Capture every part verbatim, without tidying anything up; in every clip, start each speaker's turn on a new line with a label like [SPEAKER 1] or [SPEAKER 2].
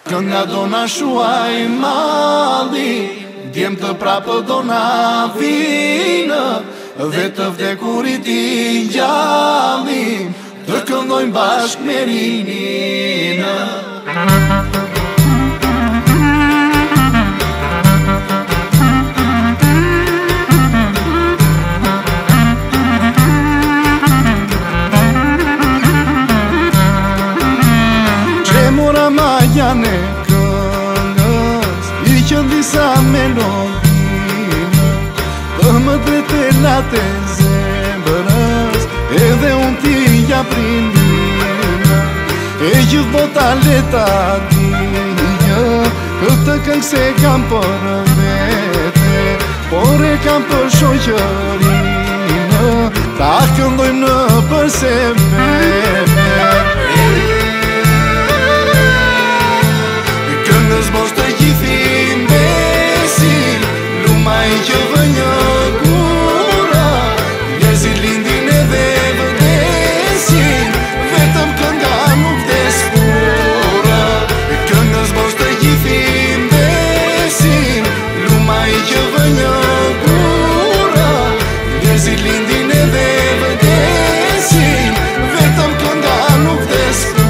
[SPEAKER 1] Kënga do na shuaj malli, djem të prapë do na vinë, dhe të vdekurit i gjallim, të këndojmë bashkë me rininë. Majane këngës, i qënë disa melodinë, të më drejtë e latë e zemërës, edhe unë ti ja prindinë, e gjithë bota leta dhijë, këtë këngë se kam për vete, por e kam për shoqërinë, ta këndojmë në përse vete. Mos të gjithim besin, lumaj që vë një kura, njerëzit lindin edhe vëdesin, vetëm kënga nuk despura. Këngës mos të gjithim besin, lumaj që vë një kura, njerëzit lindin edhe vëdesin, vetëm kënga nuk despura.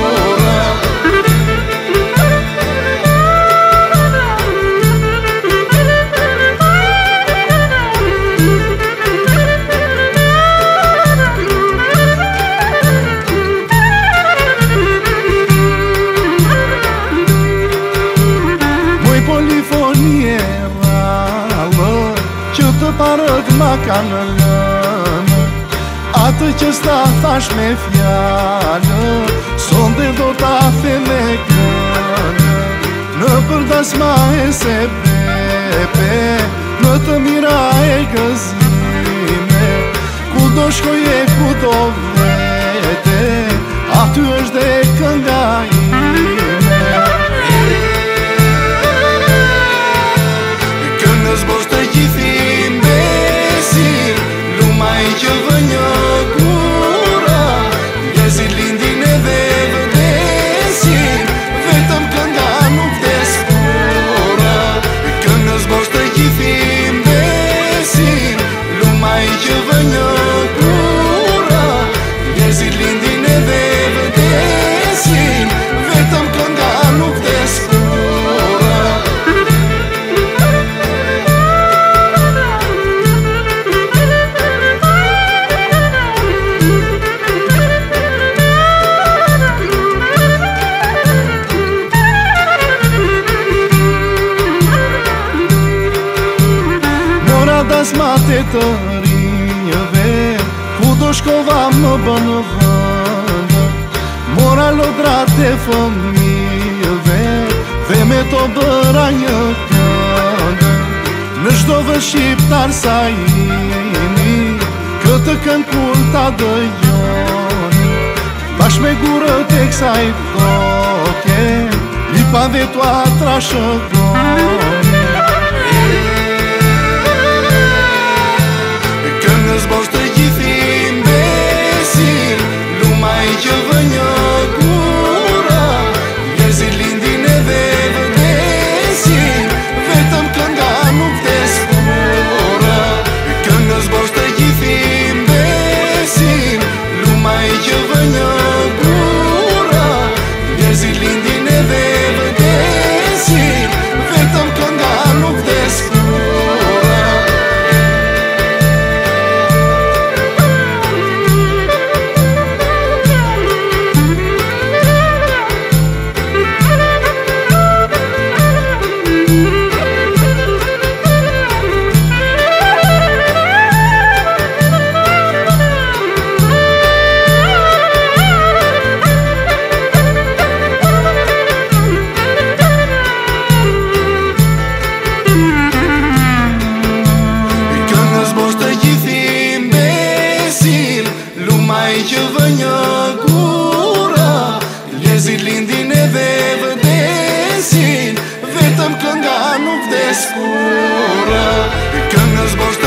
[SPEAKER 1] Polifonie rallë, që të parët ma kanë lënë, atë që s'ta thash me fjallë, sonde do t'a the me kënë, në përdas ma e se pepe, në të mira e gëzime, ku do shkoj e ku do vete, aty është dhe kënga ime. Mos të gjithim besin, lumaj që vë një kura, njerëzit lindin edhe vëdesin, vetëm kënga nuk despura. Këngës mos të gjithim besin, lumaj që vë një kura, njerëzit lindin edhe vëdesin, vetëm kënga nuk despura. Das mate të rinjëve, ku do shkova më bënë vëndë, mora lodrat e fëmijëve, dhe me to bëra një këndë, në shdo vë shqiptar sa jini, këtë kënë kur ta dëjoni, bash me gurët e kësaj toke, i pa vetu atra shëgoni. Mos të gjithim besin, lumaj që vë një kura, njerëzit lindin edhe vëdesin, vetëm kënga nuk despura. Këngës mos të gjithim besin, lumaj që vë një kura, njerëzit lindin edhe vëdesin, vetëm kënga nuk despura. Që vë një kura, njerëzit lindin edhe vëdesin, vetëm kënga nuk despura. Këngës mos